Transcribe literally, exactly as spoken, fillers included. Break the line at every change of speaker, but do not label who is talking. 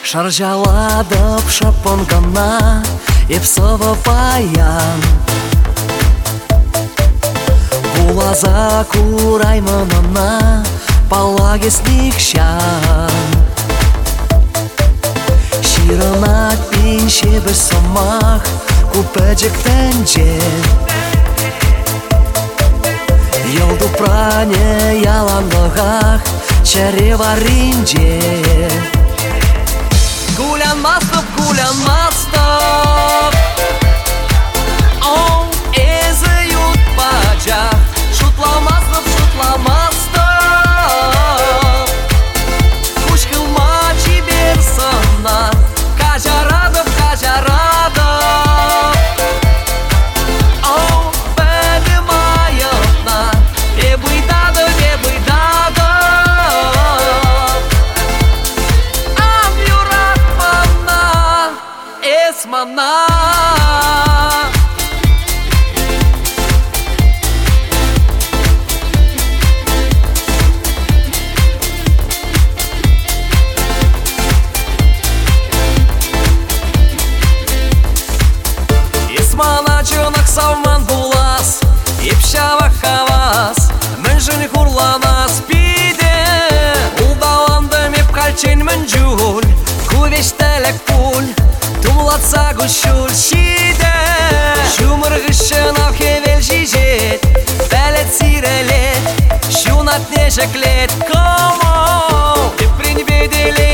Шаржаладып шапонгана епсова паян. Булаза курайманана палагесник шан. Широнат пинше бір сомах купеджек тенже. Йолду пране яланлығақ чарева ринже. Гулянмастып, гулянмастып, он эзі ют бажақ. Шутламастып, шутламастып, куш қылма чибер сыннан. Кажарадып, кажарадып, он бәдім айытнан. Ебыйдадып, ебыйдадып, ам юратманнан, эсманнан. Маначынық савман булас, епшава хавас, мүнжін хурланас биде. Улдаландым еп қалчен мін жүл, кувештелек пуль, тумлатса гүшіл шиде. Шумырғышын ал хевел жижет, бәлет сирелет, шунат нежеклет, комо, еп пренбеделет.